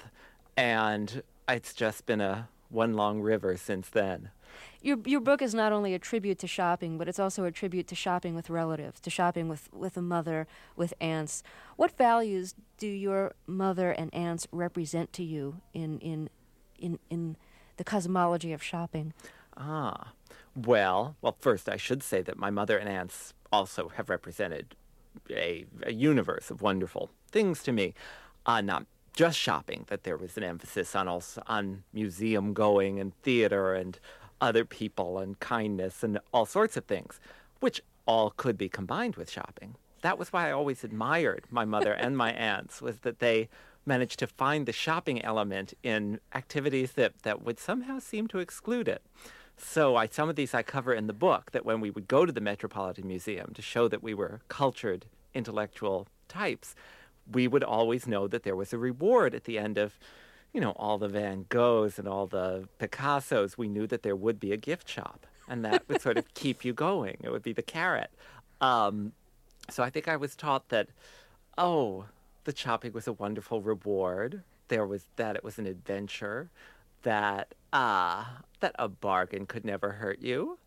And it's just been a one long river since then. Your your book is not only a tribute to shopping, but it's also a tribute to shopping with relatives, to shopping with, with a mother, with aunts. What values do your mother and aunts represent to you in in in, in the cosmology of shopping? Ah, well, well, first I should say that my mother and aunts also have represented a, a universe of wonderful things to me. Uh, not just shopping, that there was an emphasis on also on museum going and theater and other people and kindness and all sorts of things, which all could be combined with shopping. That was why I always admired my mother and my aunts, was that they managed to find the shopping element in activities that, that would somehow seem to exclude it. So I, some of these I cover in the book, that when we would go to the Metropolitan Museum to show that we were cultured, intellectual types, we would always know that there was a reward at the end of, you know, all the Van Goghs and all the Picassos. We knew that there would be a gift shop, and that would sort of keep you going. It would be the carrot. Um, so I think I was taught that, oh, the shopping was a wonderful reward. There was that it was an adventure, that uh, that a bargain could never hurt you.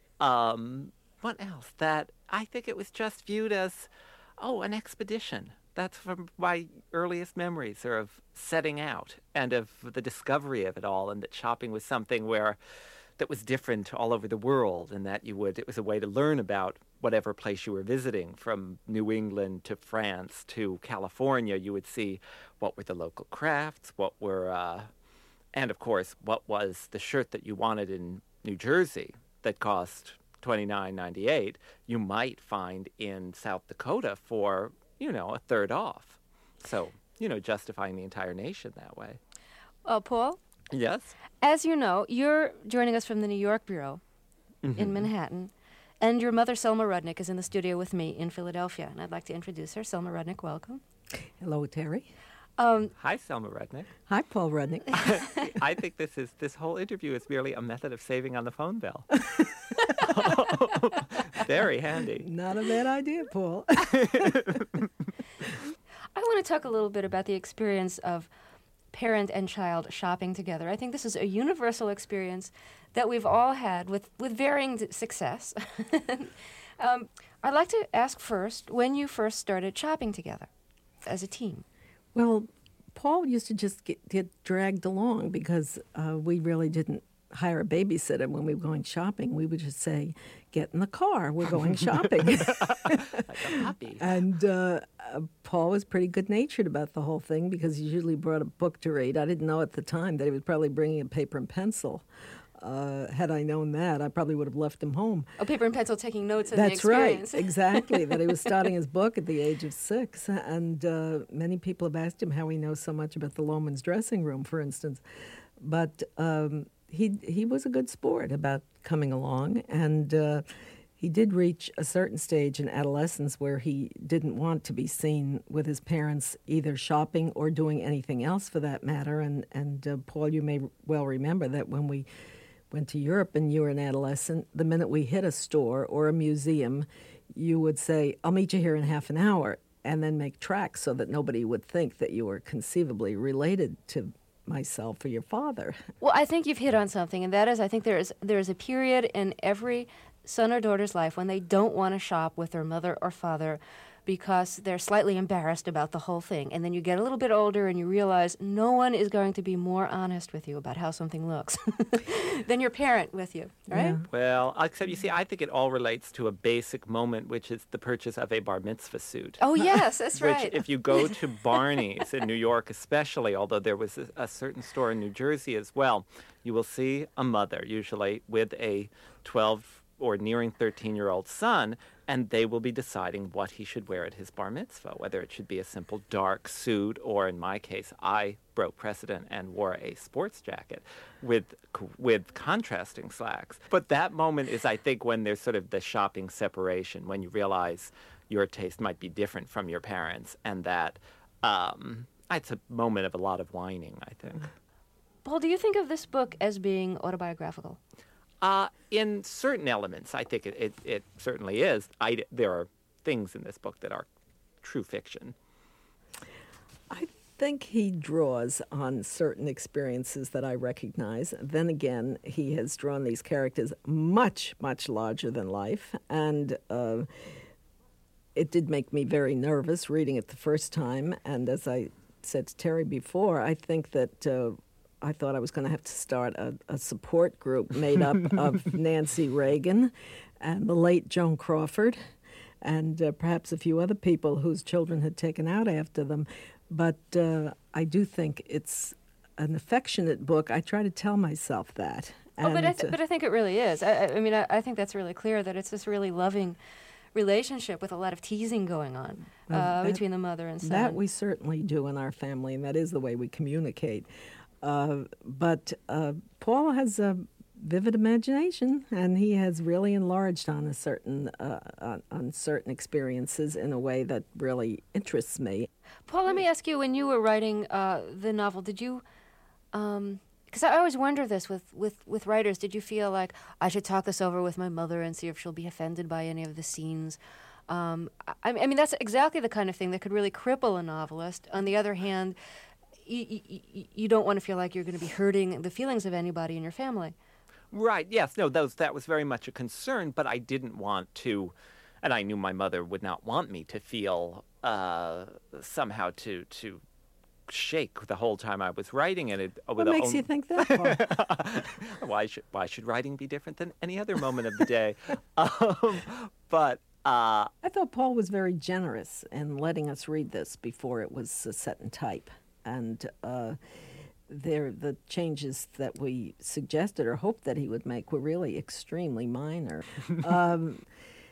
Um, what else? That I think it was just viewed as, oh, an expedition. That's from my earliest memories are of setting out and of the discovery of it all, and that shopping was something where that was different all over the world, and that you would it was a way to learn about whatever place you were visiting, from New England to France to California. You would see what were the local crafts, what were, uh, and of course, what was the shirt that you wanted in New Jersey that cost twenty-nine ninety-eight, you might find in South Dakota for, you know, a third off. So, you know, justifying the entire nation that way. Uh, Paul? Yes? As you know, you're joining us from the New York Bureau mm-hmm. in Manhattan, And your mother, Selma Rudnick, is in the studio with me in Philadelphia, and I'd like to introduce her. Selma Rudnick, welcome. Hello, Terry. Um, Hi, Selma Rudnick. Hi, Paul Rudnick. I think this is this whole interview is merely a method of saving on the phone bill. Very handy. Not a bad idea, Paul. I want to talk a little bit about the experience of parent and child shopping together. I think this is a universal experience that we've all had with, with varying d- success. um, I'd like to ask first, when you first started shopping together as a team? Well, Paul used to just get, get dragged along because uh, we really didn't hire a babysitter when we were going shopping. We would just say, get in the car, we're going shopping. Like a puppy. And uh, uh, Paul was pretty good-natured about the whole thing because he usually brought a book to read. I didn't know at the time that he was probably bringing a paper and pencil. Uh, had I known that, I probably would have left him home. Oh, paper and pencil taking notes of That's the experience. right, exactly, that he was starting his book at the age of six. And uh, many people have asked him how he knows so much about the Loehmann's dressing room, for instance. But um, he he was a good sport about coming along, and uh, he did reach a certain stage in adolescence where he didn't want to be seen with his parents either shopping or doing anything else for that matter. And, and uh, Paul, you may well remember that when we went to Europe and you were an adolescent, the minute we hit a store or a museum, you would say, I'll meet you here in half an hour, and then make tracks so that nobody would think that you were conceivably related to myself or your father. Well, I think you've hit on something, and that is I think there is there is a period in every son or daughter's life when they don't want to shop with their mother or father because they're slightly embarrassed about the whole thing. And then you get a little bit older and you realize no one is going to be more honest with you about how something looks than your parent with you, right? Yeah. Well, except you see, I think it all relates to a basic moment, which is the purchase of a bar mitzvah suit. Oh, yes, that's which, right. if you go to Barney's in New York especially, although there was a, a certain store in New Jersey as well, you will see a mother, usually with a twelve or nearing thirteen-year-old son, and they will be deciding what he should wear at his bar mitzvah, whether it should be a simple dark suit, or in my case, I broke precedent and wore a sports jacket with with contrasting slacks. But that moment is, I think, when there's sort of the shopping separation, when you realize your taste might be different from your parents, and that um, it's a moment of a lot of whining, I think. Paul, do you think of this book as being autobiographical? Uh, in certain elements, I think it, it, it certainly is. I, there are things in this book that are true fiction. I think he draws on certain experiences that I recognize. Then again, he has drawn these characters much, much larger than life. And uh, it did make me very nervous reading it the first time. And as I said to Terry before, I think that uh, I thought I was going to have to start a, a support group made up of Nancy Reagan and the late Joan Crawford and uh, perhaps a few other people whose children had taken out after them. But uh, I do think it's an affectionate book. I try to tell myself that. Oh, but I, th- uh, but I think it really is. I, I mean, I, I think that's really clear that it's this really loving relationship with a lot of teasing going on uh, uh, that, between the mother and son. That we certainly do in our family, and that is the way we communicate. Uh, but uh, Paul has a vivid imagination, and he has really enlarged on a certain uh, on, on certain experiences in a way that really interests me. Paul, let me ask you: when you were writing uh, the novel, did you? Um, Because I always wonder this with, with, with writers. Did you feel like I should talk this over with my mother and see if she'll be offended by any of the scenes? Um, I, I mean, that's exactly the kind of thing that could really cripple a novelist. On the other hand, you, you, you don't want to feel like you're going to be hurting the feelings of anybody in your family. Right, yes. No, those, that was very much a concern, but I didn't want to, and I knew my mother would not want me to feel uh, somehow to... to shake the whole time I was writing it. it what makes own... you think that, Paul? why should why should writing be different than any other moment of the day? um, but uh, I thought Paul was very generous in letting us read this before it was uh, set in type, and uh, there the changes that we suggested or hoped that he would make were really extremely minor. um,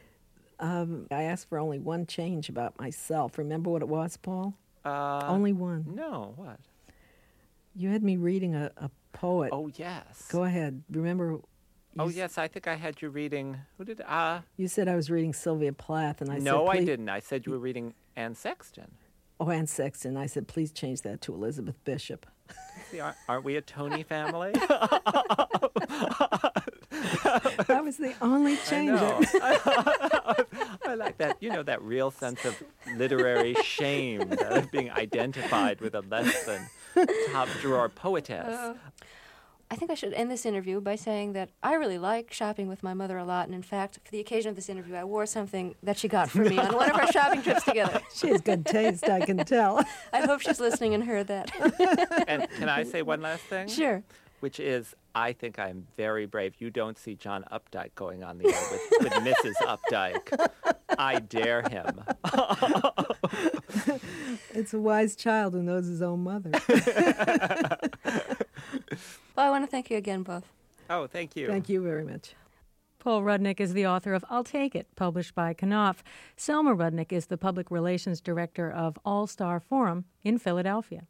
um, I asked for only one change about myself. Remember what it was, Paul? Uh, Only one. No, what? You had me reading a, a poet. Oh, yes. Go ahead. Remember Oh, yes, I think I had you reading, who did, uh... You said I was reading Sylvia Plath, and I no, said... No, I please... didn't. I said you were reading Anne Sexton. Oh, Anne Sexton. I said, please change that to Elizabeth Bishop. See, aren't, aren't we a Tony family? That was the only change. I, I like that, you know, that real sense of literary shame, that of being identified with a less than top-drawer poetess. Uh, I think I should end this interview by saying that I really like shopping with my mother a lot, and in fact, for the occasion of this interview, I wore something that she got for me on one of our shopping trips together. She has good taste, I can tell. I hope she's listening and heard that. And can I say one last thing? Sure. Which is, I think I'm very brave. You don't see John Updike going on the air with, with Missus Updike. I dare him. It's a wise child who knows his own mother. Well, I want to thank you again, both. Oh, thank you. Thank you very much. Paul Rudnick is the author of I'll Take It, published by Knopf. Selma Rudnick is the Public Relations Director of All Star Forum in Philadelphia.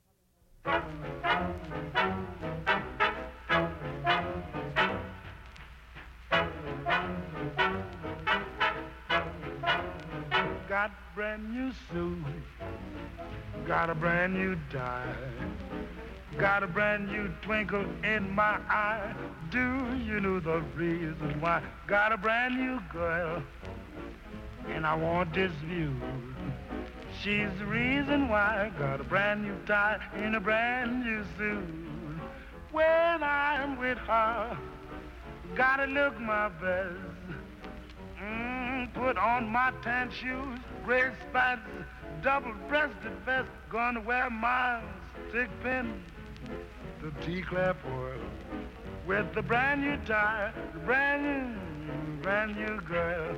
Got brand new suit, got a brand new tie, got a brand new twinkle in my eye. Do you know the reason why? Got a brand new girl, and I want this view. She's the reason why. Got a brand new tie and a brand new suit. When I'm with her, gotta look my best. Mm, put on my tan shoes, gray spats, double-breasted vest. Gonna wear my stick pin, the T-clap oil, with the brand new tie, the brand new, brand new girl.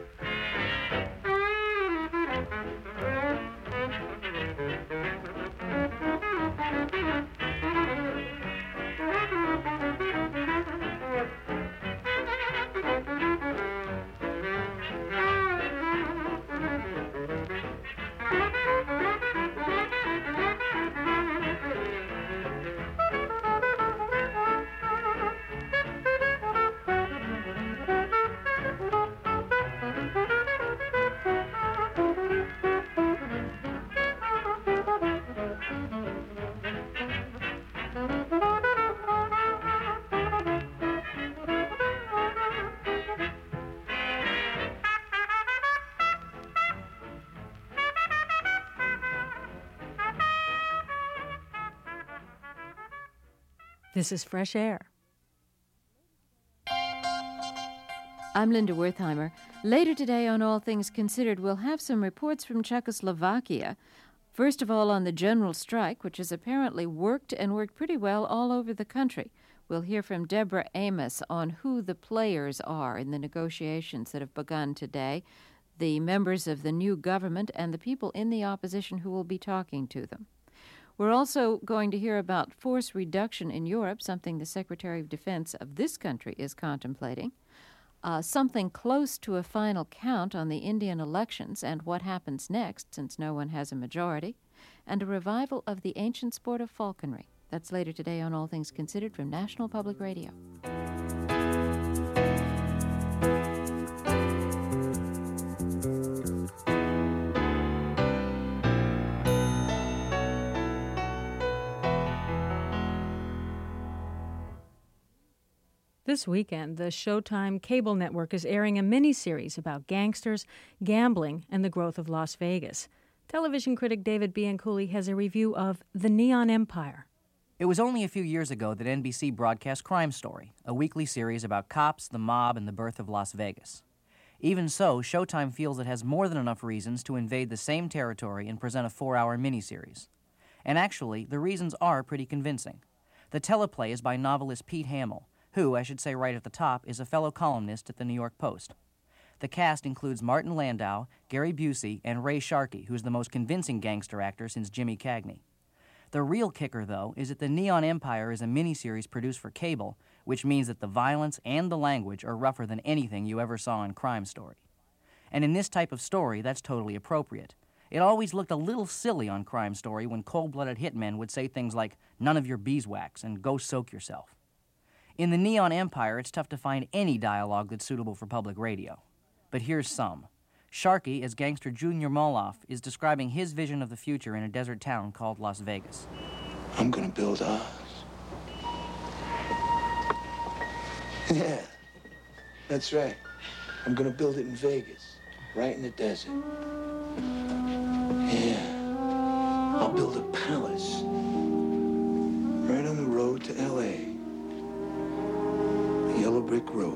This is Fresh Air. I'm Linda Wertheimer. Later today on All Things Considered, we'll have some reports from Czechoslovakia. First of all, on the general strike, which has apparently worked and worked pretty well all over the country. We'll hear from Deborah Amos on who the players are in the negotiations that have begun today, the members of the new government, and the people in the opposition who will be talking to them. We're also going to hear about force reduction in Europe, something the Secretary of Defense of this country is contemplating, uh, something close to a final count on the Indian elections and what happens next, since no one has a majority, and a revival of the ancient sport of falconry. That's later today on All Things Considered from National Public Radio. This weekend, the Showtime cable network is airing a miniseries about gangsters, gambling, and the growth of Las Vegas. Television critic David Bianculli has a review of The Neon Empire. It was only a few years ago that N B C broadcast Crime Story, a weekly series about cops, the mob, and the birth of Las Vegas. Even so, Showtime feels it has more than enough reasons to invade the same territory and present a four-hour miniseries. And actually, the reasons are pretty convincing. The teleplay is by novelist Pete Hamill, who, I should say right at the top, is a fellow columnist at the New York Post. The cast includes Martin Landau, Gary Busey, and Ray Sharkey, who's the most convincing gangster actor since Jimmy Cagney. The real kicker, though, is that The Neon Empire is a miniseries produced for cable, which means that the violence and the language are rougher than anything you ever saw in Crime Story. And in this type of story, that's totally appropriate. It always looked a little silly on Crime Story when cold-blooded hitmen would say things like, "None of your beeswax," and "Go soak yourself." In the Neon Empire, it's tough to find any dialogue that's suitable for public radio. But here's some. Sharky, as gangster Junior Moloff, is describing his vision of the future in a desert town called Las Vegas. I'm gonna build Oz. Yeah, that's right. I'm gonna build it in Vegas, right in the desert. Yeah, I'll build a palace right on the road to L A. The yellow brick road.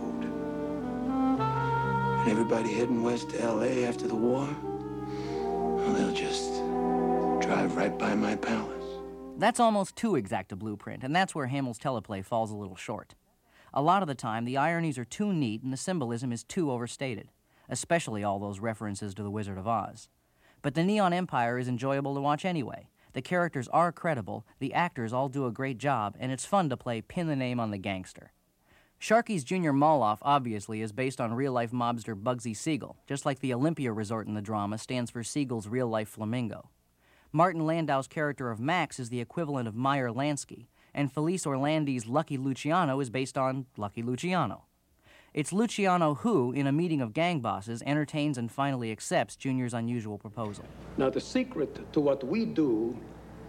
And everybody heading west to L A after the war, well, they'll just drive right by my palace. That's almost too exact a blueprint, and that's where Hamill's teleplay falls a little short. A lot of the time, the ironies are too neat and the symbolism is too overstated, especially all those references to the Wizard of Oz. But the Neon Empire is enjoyable to watch anyway. The characters are credible, the actors all do a great job, and it's fun to play pin the name on the gangster. Sharky's Junior Moloff, obviously, is based on real-life mobster Bugsy Siegel, just like the Olympia Resort in the drama stands for Siegel's real-life flamingo. Martin Landau's character of Max is the equivalent of Meyer Lansky, and Felice Orlandi's Lucky Luciano is based on Lucky Luciano. It's Luciano who, in a meeting of gang bosses, entertains and finally accepts Junior's unusual proposal. Now, the secret to what we do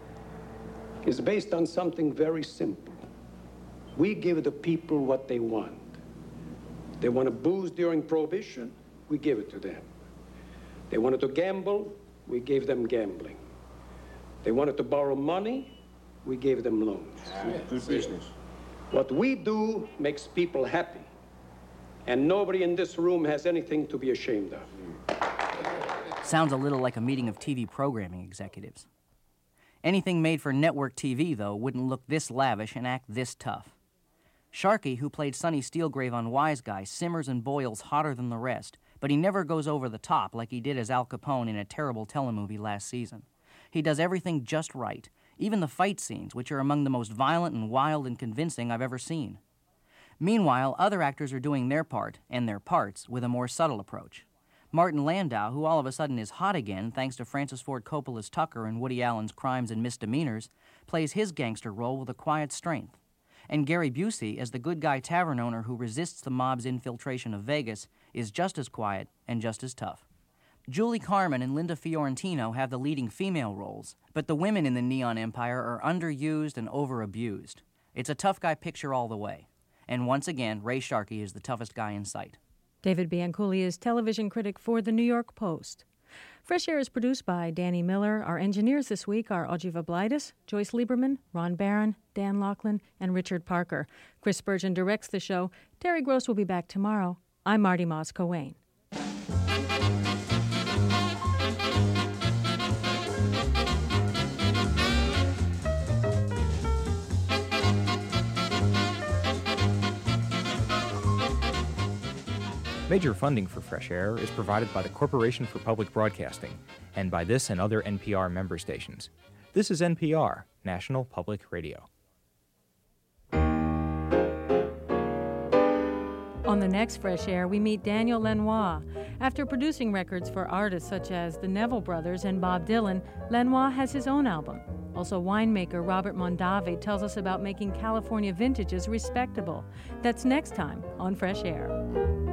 is based on something very simple. We give the people what they want. They want to booze during Prohibition, we give it to them. They wanted to gamble, we gave them gambling. They wanted to borrow money, we gave them loans. Good business. What we do makes people happy, and nobody in this room has anything to be ashamed of. Sounds a little like a meeting of T V programming executives. Anything made for network T V, though, wouldn't look this lavish and act this tough. Sharky, who played Sonny Steelgrave on Wise Guy, simmers and boils hotter than the rest, but he never goes over the top like he did as Al Capone in a terrible telemovie last season. He does everything just right, even the fight scenes, which are among the most violent and wild and convincing I've ever seen. Meanwhile, other actors are doing their part, and their parts, with a more subtle approach. Martin Landau, who all of a sudden is hot again thanks to Francis Ford Coppola's Tucker and Woody Allen's Crimes and Misdemeanors, plays his gangster role with a quiet strength. And Gary Busey, as the good guy tavern owner who resists the mob's infiltration of Vegas, is just as quiet and just as tough. Julie Carmen and Linda Fiorentino have the leading female roles, but the women in the Neon Empire are underused and overabused. It's a tough guy picture all the way. And once again, Ray Sharkey is the toughest guy in sight. David Bianculi is television critic for The New York Post. Fresh Air is produced by Danny Miller. Our engineers this week are Audrey Vablaitis, Joyce Lieberman, Ron Barron, Dan Laughlin, and Richard Parker. Chris Spurgeon directs the show. Terry Gross will be back tomorrow. I'm Marty Moss-Cowain. Major funding for Fresh Air is provided by the Corporation for Public Broadcasting and by this and other N P R member stations. This is N P R, National Public Radio. On the next Fresh Air, we meet Daniel Lanois. After producing records for artists such as the Neville Brothers and Bob Dylan, Lanois has his own album. Also, winemaker Robert Mondavi tells us about making California vintages respectable. That's next time on Fresh Air.